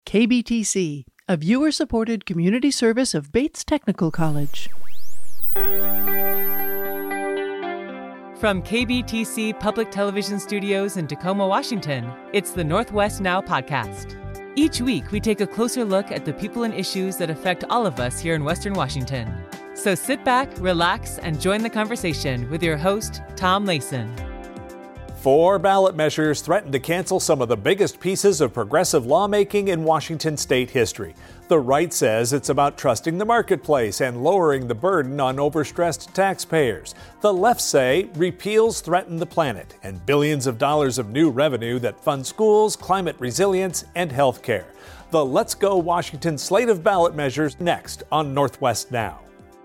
KBTC, a viewer-supported community service of Bates Technical College. From KBTC Public Television Studios in Tacoma, Washington, it's the Northwest Now podcast. Each week, we take a closer look at the people and issues that affect all of us here in Western Washington. So sit back, relax, and join the conversation with your host, Tom Layson. 4 ballot measures threaten to cancel some of the biggest pieces of progressive lawmaking in Washington state history. The right says it's about trusting the marketplace and lowering the burden on overstressed taxpayers. The left say repeals threaten the planet and billions of dollars of new revenue that fund schools, climate resilience, and health care. The Let's Go Washington slate of ballot measures next on Northwest Now.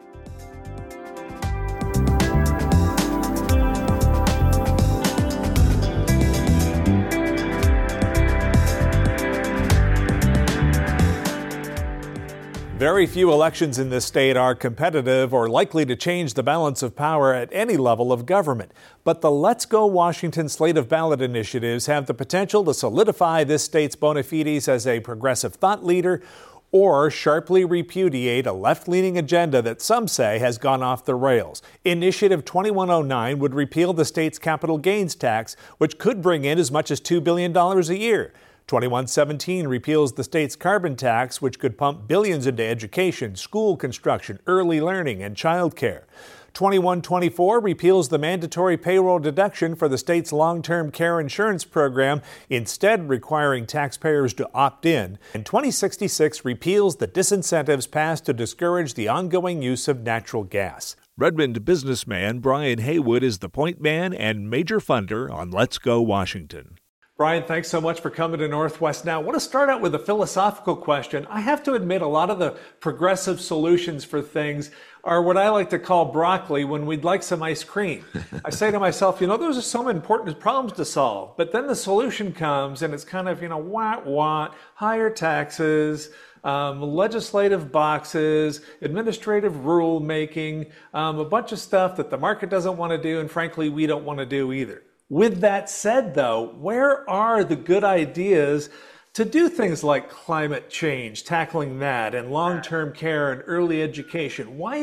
Very few elections in this state are competitive or likely to change the balance of power at any level of government. But the Let's Go Washington slate of ballot initiatives have the potential to solidify this state's bona fides as a progressive thought leader or sharply repudiate a left-leaning agenda that some say has gone off the rails. Initiative 2109 would repeal the state's capital gains tax, which could bring in as much as $2 billion a year. 2117 repeals the state's carbon tax, which could pump billions into education, school construction, early learning, and child care. 2124 repeals the mandatory payroll deduction for the state's long-term care insurance program, instead requiring taxpayers to opt in. And 2066 repeals the disincentives passed to discourage the ongoing use of natural gas. Redmond businessman Brian Haywood is the point man and major funder on Let's Go Washington. Brian, thanks so much for coming to Northwest Now. I want to start out with a philosophical question. I have to admit, a lot of the progressive solutions for things are what I like to call broccoli when we'd like some ice cream. I say to myself, those are some important problems to solve. But then the solution comes and it's kind of, higher taxes, legislative boxes, administrative rule making, a bunch of stuff that the market doesn't want to do, and frankly, we don't want to do either. With that said, though, where are the good ideas to do things like climate change, tackling that, and long-term care and early education? Why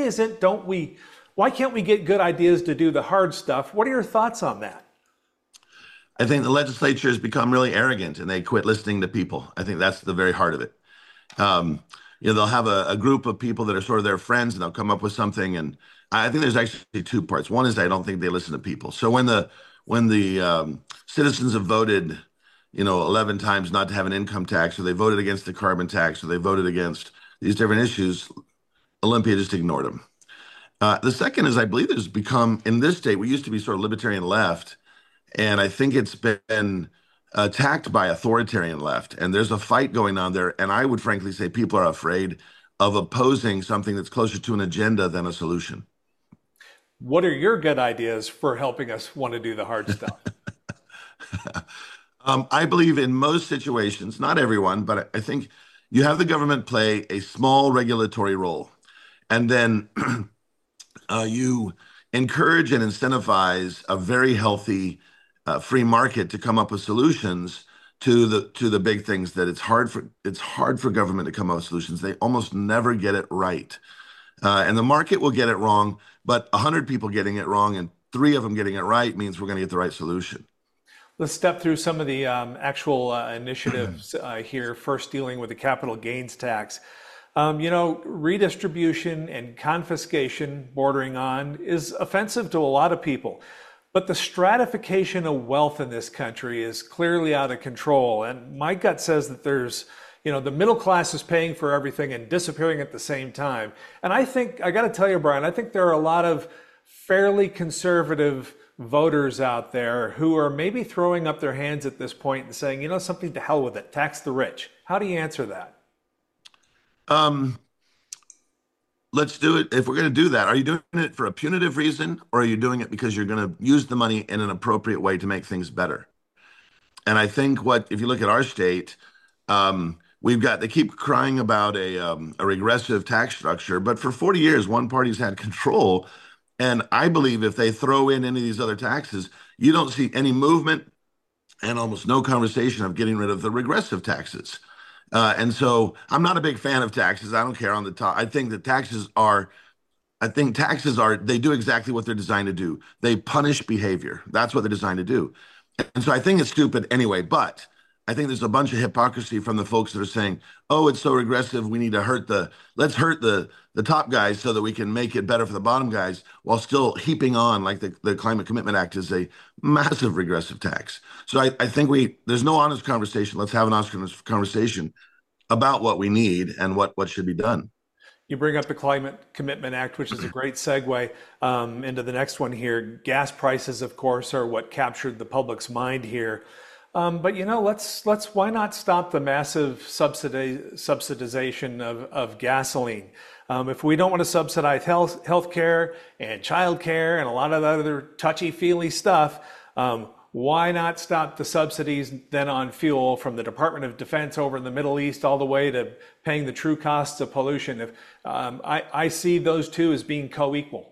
can't we get good ideas to do the hard stuff? What are your thoughts on that? I think the legislature has become really arrogant and they quit listening to people. I think that's the very heart of it. They'll have a group of people that are sort of their friends and they'll come up with something. And I think there's actually 2 parts. One is I don't think they listen to people. So when the citizens have voted, 11 times not to have an income tax, or they voted against the carbon tax, or they voted against these different issues, Olympia just ignored them. The second is I believe there's become, in this state, we used to be sort of libertarian left, and I think it's been attacked by authoritarian left. And there's a fight going on there. And I would frankly say people are afraid of opposing something that's closer to an agenda than a solution. What are your good ideas for helping us want to do the hard stuff? I believe in most situations, not everyone, but I think you have the government play a small regulatory role. And then you encourage and incentivize a very healthy free market to come up with solutions to the big things that it's hard for government to come up with solutions. They almost never get it right. And the market will get it wrong, but 100 people getting it wrong and 3 of them getting it right means we're going to get the right solution. Let's step through some of the actual initiatives here, first dealing with the capital gains tax. Redistribution and confiscation bordering on is offensive to a lot of people. But the stratification of wealth in this country is clearly out of control. And my gut says that there's the middle class is paying for everything and disappearing at the same time. And I got to tell you, Brian, I think there are a lot of fairly conservative voters out there who are maybe throwing up their hands at this point and saying, something, to hell with it, tax the rich. How do you answer that? Let's do it. If we're going to do that, are you doing it for a punitive reason, or are you doing it because you're going to use the money in an appropriate way to make things better? And I think if you look at our state, they keep crying about a regressive tax structure, but for 40 years, one party's had control. And I believe if they throw in any of these other taxes, you don't see any movement and almost no conversation of getting rid of the regressive taxes. And so I'm not a big fan of taxes. I don't care on the top. I think taxes are, they do exactly what they're designed to do. They punish behavior. That's what they're designed to do. And so I think it's stupid anyway, but I think there's a bunch of hypocrisy from the folks that are saying, oh, it's so regressive. We need to let's hurt the top guys so that we can make it better for the bottom guys while still heaping on like the Climate Commitment Act is a massive regressive tax. So I think there's no honest conversation. Let's have an honest conversation about what we need and what should be done. You bring up the Climate Commitment Act, which is a great segue into the next one here. Gas prices, of course, are what captured the public's mind here. But let's why not stop the massive subsidization of gasoline? If we don't want to subsidize health care and child care and a lot of other touchy-feely stuff, why not stop the subsidies then on fuel from the Department of Defense over in the Middle East all the way to paying the true costs of pollution? If I see those two as being co-equal.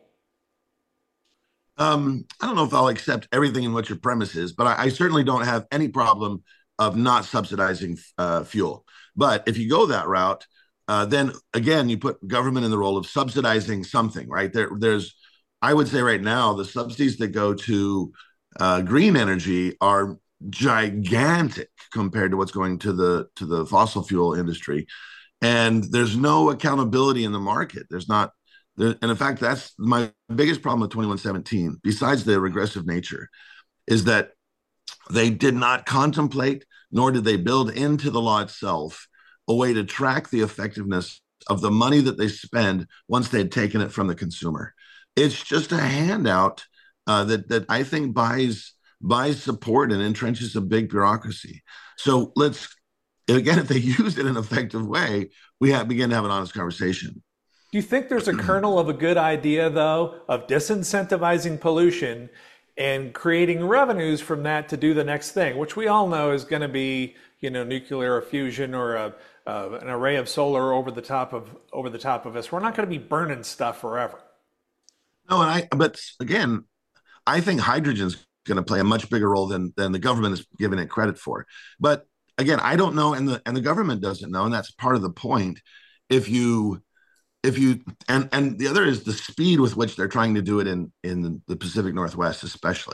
I don't know if I'll accept everything in what your premise is, but I certainly don't have any problem of not subsidizing fuel. But if you go that route, then again, you put government in the role of subsidizing something, right? I would say right now, the subsidies that go to green energy are gigantic compared to what's going to the fossil fuel industry, and there's no accountability in the market. And in fact, that's my biggest problem with 2117. Besides the regressive nature, is that they did not contemplate, nor did they build into the law itself a way to track the effectiveness of the money that they spend once they had taken it from the consumer. It's just a handout that I think buys support and entrenches a big bureaucracy. So if they use it in an effective way, we begin to have an honest conversation. Do you think there's a kernel of a good idea, though, of disincentivizing pollution and creating revenues from that to do the next thing, which we all know is going to be, nuclear fusion or an array of solar over the top of us? We're not going to be burning stuff forever. No, but again, I think hydrogen's going to play a much bigger role than the government is giving it credit for. But again, I don't know, and the government doesn't know, and that's part of the point. If you and the other is the speed with which they're trying to do it in the Pacific Northwest, especially.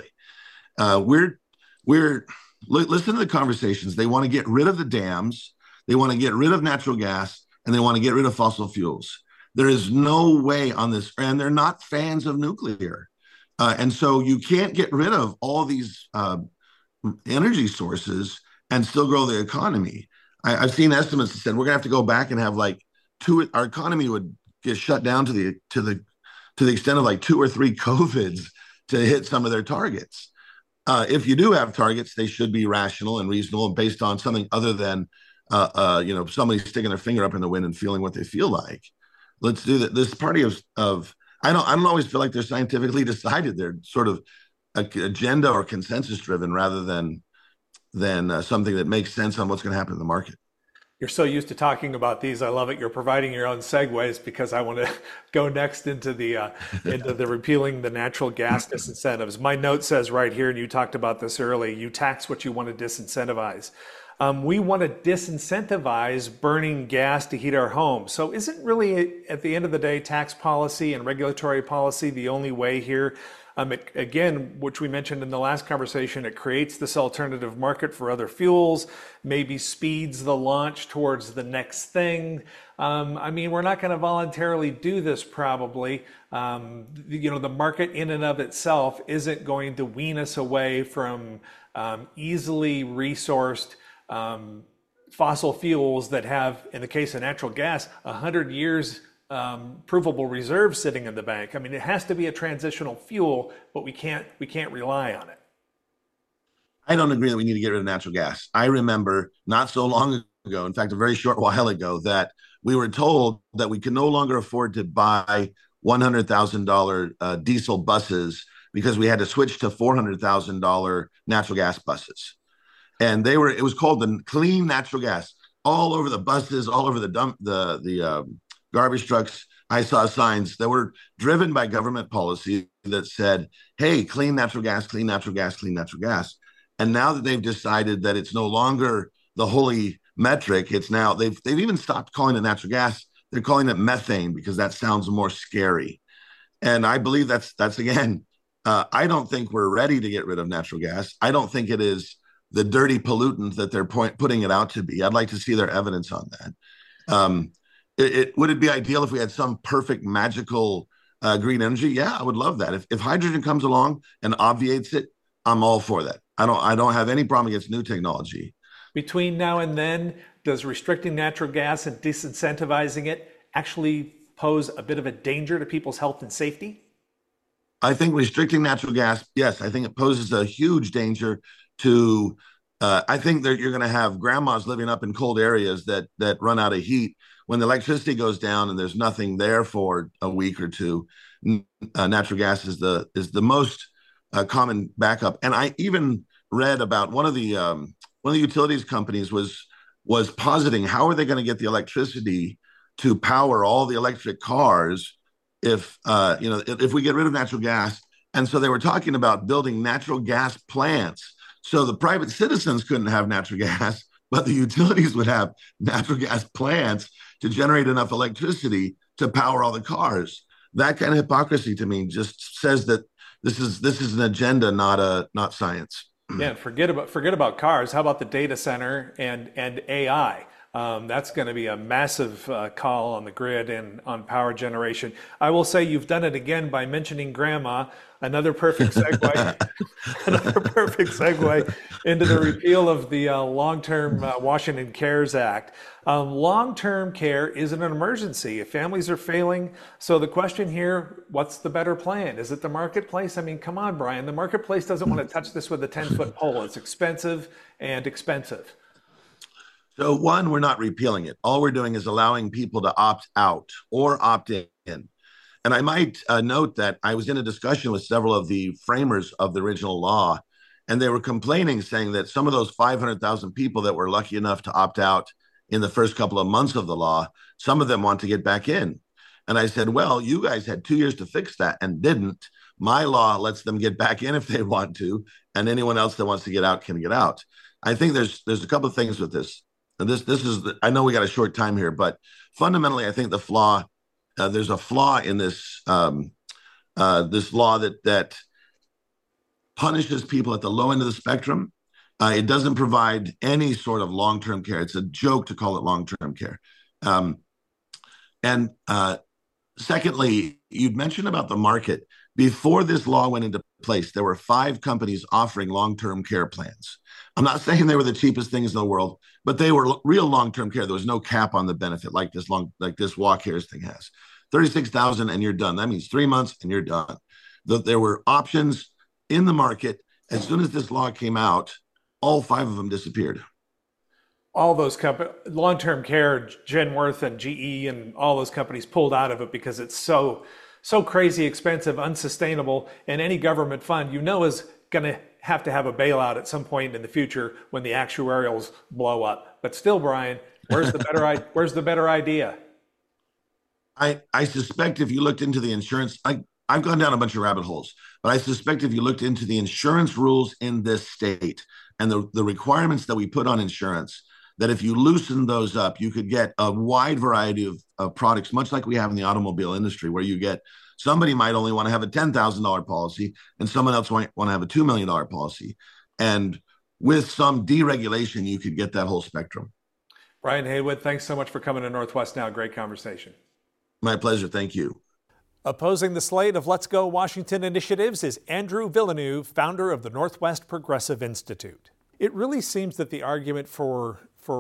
Listen to the conversations. They want to get rid of the dams, they want to get rid of natural gas, and they want to get rid of fossil fuels. There is no way on this, and they're not fans of nuclear. And so you can't get rid of all these energy sources and still grow the economy. I've seen estimates that said we're gonna have to go back and have our economy would get shut down to the extent of like 2 or 3 COVIDs to hit some of their targets. If you do have targets, they should be rational and reasonable and based on something other than somebody sticking their finger up in the wind and feeling what they feel like. Let's do that. This party of I don't always feel like they're scientifically decided. They're sort of agenda or consensus driven rather than something that makes sense on what's going to happen in the market. You're so used to talking about these. I love it. You're providing your own segues because I want to go next into the repealing the natural gas disincentives. My note says right here, and you talked about this early, you tax what you want to disincentivize. We want to disincentivize burning gas to heat our homes. So isn't really, at the end of the day, tax policy and regulatory policy the only way here? Again, which we mentioned in the last conversation, it creates this alternative market for other fuels, maybe speeds the launch towards the next thing. We're not going to voluntarily do this probably. The market in and of itself isn't going to wean us away from easily resourced fossil fuels that have, in the case of natural gas, 100 years provable reserves sitting in the bank. It has to be a transitional fuel, but we can't rely on it. I don't agree that we need to get rid of natural gas. I remember not so long ago, in fact, a very short while ago, that we were told that we could no longer afford to buy $100,000 diesel buses because we had to switch to $400,000 natural gas buses. And it was called the clean natural gas. All over the buses, all over the garbage trucks, I saw signs that were driven by government policy that said, hey, clean natural gas, clean natural gas, clean natural gas. And now that they've decided that it's no longer the holy metric. It's now they've even stopped calling it natural gas. They're calling it methane because that sounds more scary. And I believe that's again. I don't think we're ready to get rid of natural gas. I don't think it is the dirty pollutant that they're putting it out to be. I'd like to see their evidence on that. Would it be ideal if we had some perfect magical green energy? Yeah, I would love that. If hydrogen comes along and obviates it, I'm all for that. I don't have any problem against new technology. Between now and then, does restricting natural gas and disincentivizing it actually pose a bit of a danger to people's health and safety? I think restricting natural gas, yes, I think it poses a huge danger to. I think that you're going to have grandmas living up in cold areas that run out of heat when the electricity goes down and there's nothing there for a week or two. Natural gas is the most common backup. And I even read about one of the utilities companies was positing how are they going to get the electricity to power all the electric cars if we get rid of natural gas. And so they were talking about building natural gas plants. So the private citizens couldn't have natural gas, but the utilities would have natural gas plants to generate enough electricity to power all the cars. That kind of hypocrisy to me just says that this is an agenda, not science. Yeah, forget about cars. How about the data center and AI? That's going to be a massive call on the grid and on power generation. I will say you've done it again by mentioning grandma. Another perfect segue. Another perfect segue into the repeal of the long-term Washington Cares Act. Long-term care is an emergency if families are failing. So the question here, what's the better plan? Is it the marketplace? I mean, come on, Brian. The marketplace doesn't want to touch this with a 10-foot pole. It's expensive and expensive. So one, we're not repealing it. All we're doing is allowing people to opt out or opt in. And I might note that I was in a discussion with several of the framers of the original law, and they were complaining, saying that some of those 500,000 people that were lucky enough to opt out in the first couple of months of the law, some of them want to get back in. And I said, well, you guys had 2 years to fix that and didn't. My law lets them get back in if they want to, and anyone else that wants to get out can get out. I think there's a couple of things with this. And this is I know we got a short time here, but fundamentally, I think there's a flaw in this this law that punishes people at the low end of the spectrum. It doesn't provide any sort of long-term care. It's a joke to call it long-term care. And secondly, you'd mentioned about the market. Before this law went into place, there were 5 companies offering long-term care plans. I'm not saying they were the cheapest things in the world, but they were real long-term care. There was no cap on the benefit like this WellCares thing has. 36,000 and you're done. That means 3 months and you're done. There were options in the market. As soon as this law came out, all 5 of them disappeared. All those companies, long-term care, Genworth and GE and all those companies pulled out of it because it's so crazy expensive, unsustainable, and any government fund is going to have a bailout at some point in the future when the actuarials blow up. But still, Brian, where's the better idea? I suspect if you looked into the insurance, I've gone down a bunch of rabbit holes, but I suspect if you looked into the insurance rules in this state and the requirements that we put on insurance, that if you loosen those up, you could get a wide variety of products, much like we have in the automobile industry, where you get somebody might only want to have a $10,000 policy and someone else might want to have a $2 million policy. And with some deregulation, you could get that whole spectrum. Brian Haywood, thanks so much for coming to Northwest Now. Great conversation. My pleasure. Thank you. Opposing the slate of Let's Go Washington initiatives is Andrew Villeneuve, founder of the Northwest Progressive Institute. It really seems that the argument for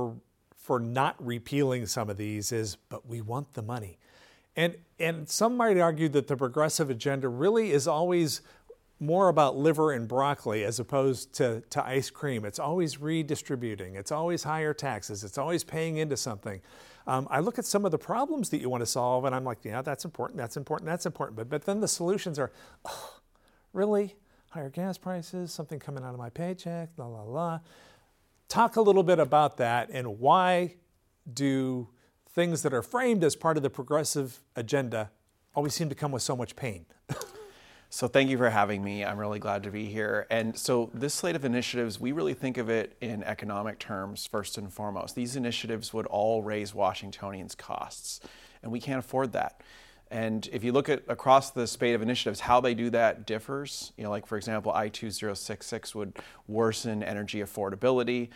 not repealing some of these is, but we want the money. And some might argue that the progressive agenda really is always more about liver and broccoli as opposed to ice cream. It's always redistributing. It's always higher taxes. It's always paying into something. I look at some of the problems that you want to solve and I'm like, yeah, that's important, that's important, that's important. But then the solutions are, really? Higher gas prices, something coming out of my paycheck, la, la, la. Talk a little bit about that and why do things that are framed as part of the progressive agenda always seem to come with so much pain. So thank you for having me. I'm really glad to be here. And so this slate of initiatives, we really think of it in economic terms first and foremost. These initiatives would all raise Washingtonians' costs, and we can't afford that. And if you look at across the spate of initiatives, how they do that differs. Like for example, I-2066 would worsen energy affordability.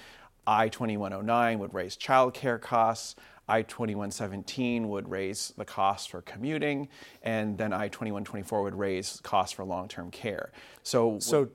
I-2109 would raise childcare costs. I-2117 would raise the cost for commuting, and then I-2124 would raise costs for long-term care. So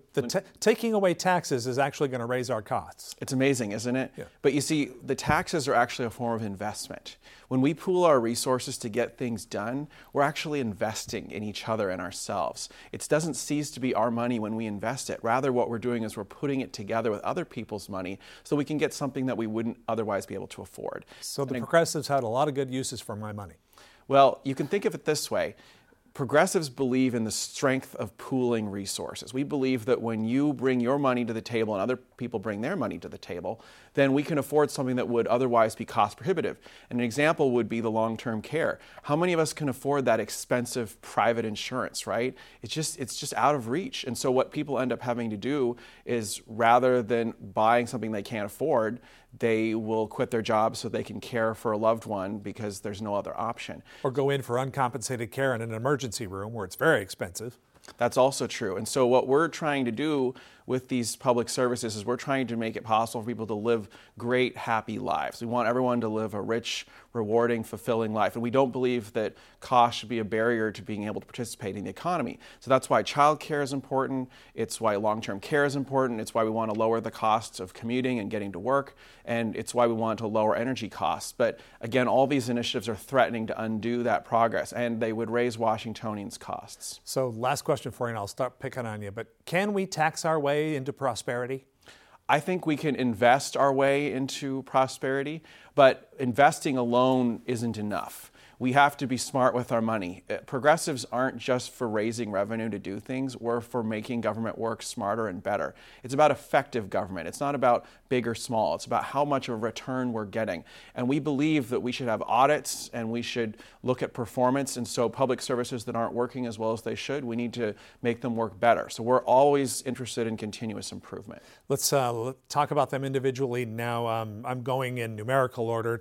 taking away taxes is actually going to raise our costs. It's amazing, isn't it? Yeah. But you see, the taxes are actually a form of investment. When we pool our resources to get things done, we're actually investing in each other and ourselves. It doesn't cease to be our money when we invest it. Rather, what we're doing is we're putting it together with other people's money so we can get something that we wouldn't otherwise be able to afford. So the progressives had a lot of good uses for my money. Well, you can think of it this way. Progressives believe in the strength of pooling resources. We believe that when you bring your money to the table and other people bring their money to the table, then we can afford something that would otherwise be cost prohibitive. And an example would be the long-term care. How many of us can afford that expensive private insurance, right? It's just out of reach. And so what people end up having to do is rather than buying something they can't afford, they will quit their job so they can care for a loved one because there's no other option. Or go in for uncompensated care in an emergency room where it's very expensive. That's also true. And so what we're trying to do with these public services is we're trying to make it possible for people to live great, happy lives. We want everyone to live a rich, rewarding, fulfilling life. And we don't believe that cost should be a barrier to being able to participate in the economy. So that's why childcare is important. It's why long-term care is important. It's why we want to lower the costs of commuting and getting to work. And it's why we want to lower energy costs. But again, all these initiatives are threatening to undo that progress, and they would raise Washingtonians' costs. So last question for you, and I'll start picking on you, but can we tax our way into prosperity? I think we can invest our way into prosperity, but investing alone isn't enough. We have to be smart with our money. Progressives aren't just for raising revenue to do things, we're for making government work smarter and better. It's about effective government. It's not about big or small. It's about how much of a return we're getting. And we believe that we should have audits and we should look at performance. And so public services that aren't working as well as they should, we need to make them work better. So we're always interested in continuous improvement. Let's talk about them individually now. I'm going in numerical order.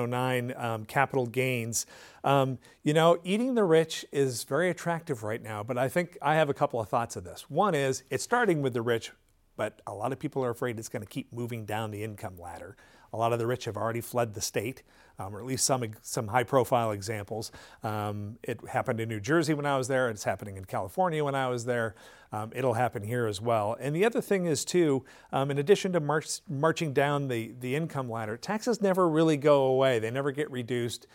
2109, capital gains. Eating the rich is very attractive right now, but I think I have a couple of thoughts of this. One is it's starting with the rich, but a lot of people are afraid it's going to keep moving down the income ladder. A lot of the rich have already fled the state, or at least some high-profile examples. It happened in New Jersey when I was there. It's happening in California when I was there. It'll happen here as well. And the other thing is, too, in addition to marching down the income ladder, taxes never really go away. They never get reduced.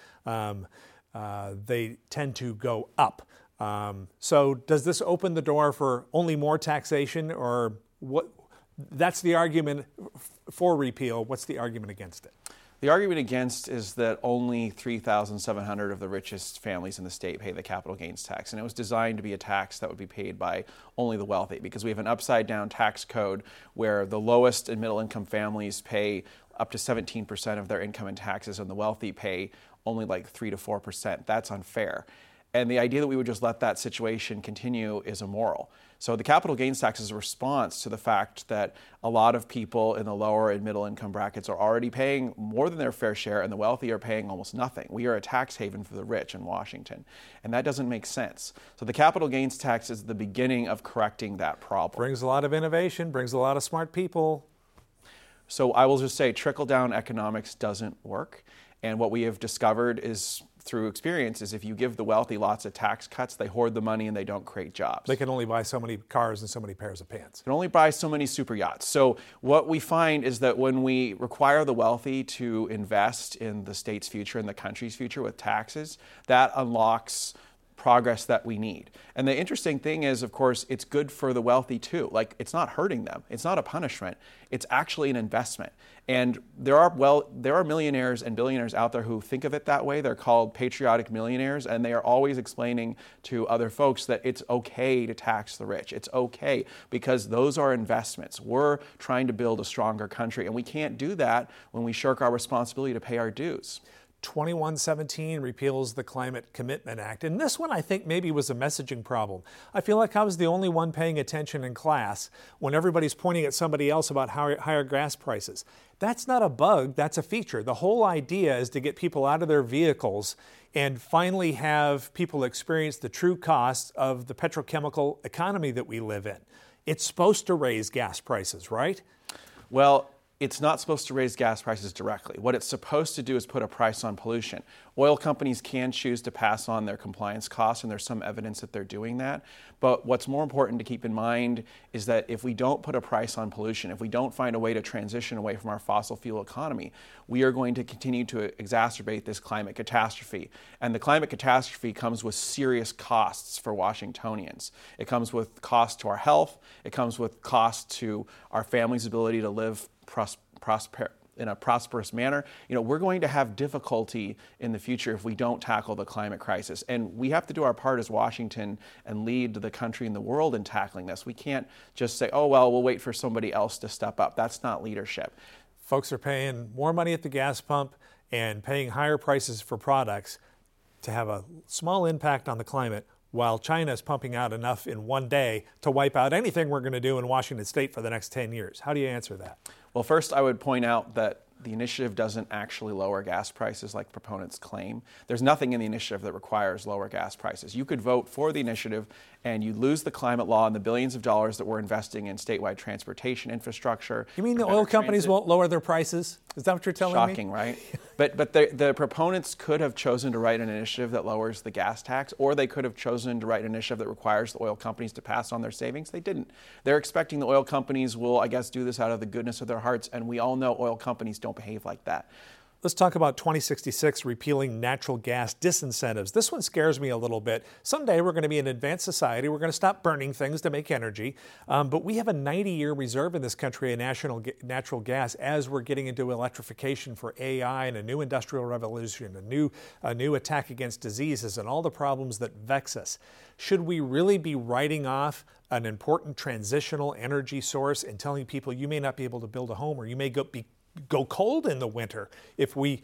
They tend to go up. So does this open the door for only more taxation, or what? That's the argument for repeal. What's the argument against it? The argument against is that only 3,700 of the richest families in the state pay the capital gains tax. And it was designed to be a tax that would be paid by only the wealthy, because we have an upside-down tax code where the lowest and middle-income families pay up to 17% of their income in taxes, and the wealthy pay only like 3 to 4%. That's unfair. And the idea that we would just let that situation continue is immoral. So the capital gains tax is a response to the fact that a lot of people in the lower and middle income brackets are already paying more than their fair share, and the wealthy are paying almost nothing. We are a tax haven for the rich in Washington, and that doesn't make sense. So the capital gains tax is the beginning of correcting that problem. Brings a lot of innovation, brings a lot of smart people. So I will just say trickle-down economics doesn't work. And what we have discovered is, through experience, is if you give the wealthy lots of tax cuts, they hoard the money and they don't create jobs. They can only buy so many cars and so many pairs of pants. They can only buy so many super yachts. So what we find is that when we require the wealthy to invest in the state's future and the country's future with taxes, that unlocks progress that we need. And the interesting thing is, of course, it's good for the wealthy too. Like, it's not hurting them. It's not a punishment. It's actually an investment. And there are millionaires and billionaires out there who think of it that way. They're called patriotic millionaires, and they are always explaining to other folks that it's okay to tax the rich. It's okay because those are investments. We're trying to build a stronger country, and we can't do that when we shirk our responsibility to pay our dues. 2117 repeals the Climate Commitment Act. And this one, I think, maybe was a messaging problem. I feel like I was the only one paying attention in class when everybody's pointing at somebody else about higher gas prices. That's not a bug, that's a feature. The whole idea is to get people out of their vehicles and finally have people experience the true costs of the petrochemical economy that we live in. It's supposed to raise gas prices, right? Well, it's not supposed to raise gas prices directly. What it's supposed to do is put a price on pollution. Oil companies can choose to pass on their compliance costs, and there's some evidence that they're doing that. But what's more important to keep in mind is that if we don't put a price on pollution, if we don't find a way to transition away from our fossil fuel economy, we are going to continue to exacerbate this climate catastrophe. And the climate catastrophe comes with serious costs for Washingtonians. It comes with cost to our health. It comes with cost to our family's ability to live in a prosperous manner. We're going to have difficulty in the future if we don't tackle the climate crisis. And we have to do our part as Washington and lead the country and the world in tackling this. We can't just say, oh, well, we'll wait for somebody else to step up. That's not leadership. Folks are paying more money at the gas pump and paying higher prices for products to have a small impact on the climate, while China is pumping out enough in one day to wipe out anything we're going to do in Washington State for the next 10 years. How do you answer that? Well, first, I would point out that the initiative doesn't actually lower gas prices like proponents claim. There's nothing in the initiative that requires lower gas prices. You could vote for the initiative and you lose the climate law and the billions of dollars that we're investing in statewide transportation infrastructure. You mean the oil companies won't lower their prices? Is that what you're telling me? Shocking, right? But the proponents could have chosen to write an initiative that lowers the gas tax, or they could have chosen to write an initiative that requires the oil companies to pass on their savings. They didn't. They're expecting the oil companies will, I guess, do this out of the goodness of their hearts, and we all know oil companies don't behave like that. Let's talk about 2066, repealing natural gas disincentives. This one scares me a little bit. Someday we're going to be an advanced society. We're going to stop burning things to make energy. But we have a 90-year reserve in this country of natural gas as we're getting into electrification for AI and a new industrial revolution, a new attack against diseases and all the problems that vex us. Should we really be writing off an important transitional energy source and telling people you may not be able to build a home, or you may go cold in the winter if we,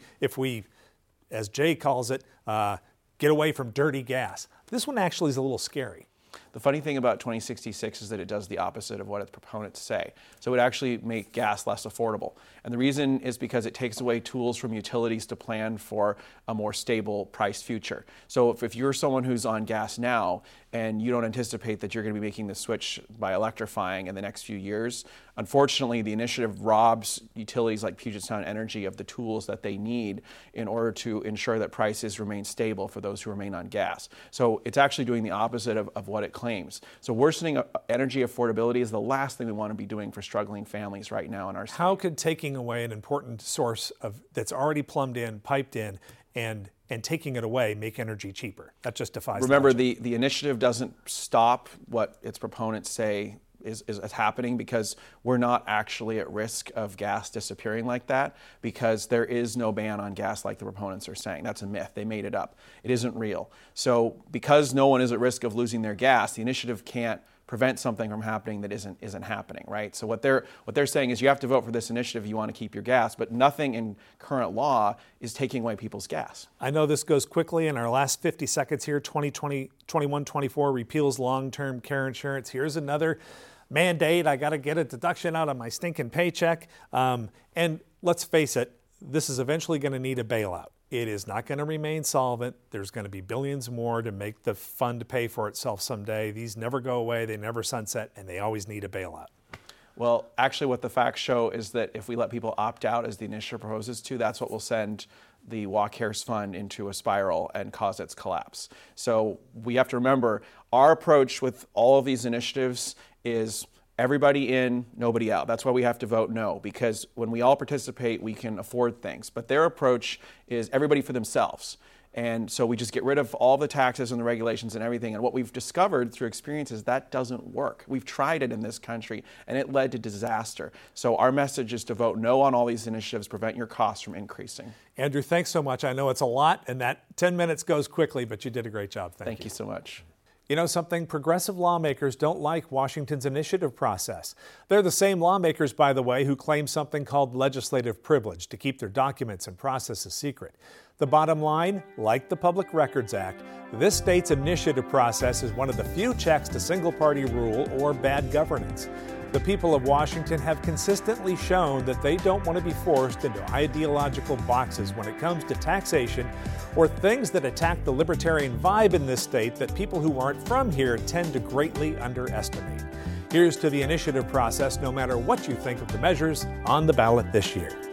as Jay calls it, get away from dirty gas? This one actually is a little scary. The funny thing about 2066 is that it does the opposite of what its proponents say. So it would actually make gas less affordable. And the reason is because it takes away tools from utilities to plan for a more stable price future. So if you're someone who's on gas now and you don't anticipate that you're going to be making the switch by electrifying in the next few years, unfortunately, the initiative robs utilities like Puget Sound Energy of the tools that they need in order to ensure that prices remain stable for those who remain on gas. So it's actually doing the opposite of what it claims. So worsening energy affordability is the last thing we want to be doing for struggling families right now in our state. How could taking away an important source that's already plumbed in, piped in, and taking it away make energy cheaper? That just defies Remember, logic. the initiative doesn't stop what its proponents say is happening, because we're not actually at risk of gas disappearing like that, because there is no ban on gas like the proponents are saying. That's a myth. They made it up. It isn't real. So because no one is at risk of losing their gas, the initiative can't prevent something from happening that isn't happening, right? So what they're saying is you have to vote for this initiative if you want to keep your gas, but nothing in current law is taking away people's gas. I know this goes quickly. In our last 50 seconds here, 2124 repeals long-term care insurance. Here's another mandate. I got to get a deduction out of my stinking paycheck. And let's face it, this is eventually going to need a bailout. It is not going to remain solvent. There's going to be billions more to make the fund pay for itself someday. These never go away, they never sunset, and they always need a bailout. Well, actually what the facts show is that if we let people opt out as the initiative proposes to, that's what will send the WaCares fund into a spiral and cause its collapse. So we have to remember, our approach with all of these initiatives is everybody in, nobody out. That's why we have to vote no, because when we all participate, we can afford things. But their approach is everybody for themselves. And so we just get rid of all the taxes and the regulations and everything. And what we've discovered through experience is that doesn't work. We've tried it in this country, and it led to disaster. So our message is to vote no on all these initiatives, prevent your costs from increasing. Andrew, thanks so much. I know it's a lot, and that 10 minutes goes quickly, but you did a great job. Thank you so much. You know something? Progressive lawmakers don't like Washington's initiative process. They're the same lawmakers, by the way, who claim something called legislative privilege to keep their documents and processes secret. The bottom line, like the Public Records Act, this state's initiative process is one of the few checks to single-party rule or bad governance. The people of Washington have consistently shown that they don't want to be forced into ideological boxes when it comes to taxation or things that attack the libertarian vibe in this state that people who aren't from here tend to greatly underestimate. Here's to the initiative process, no matter what you think of the measures on the ballot this year.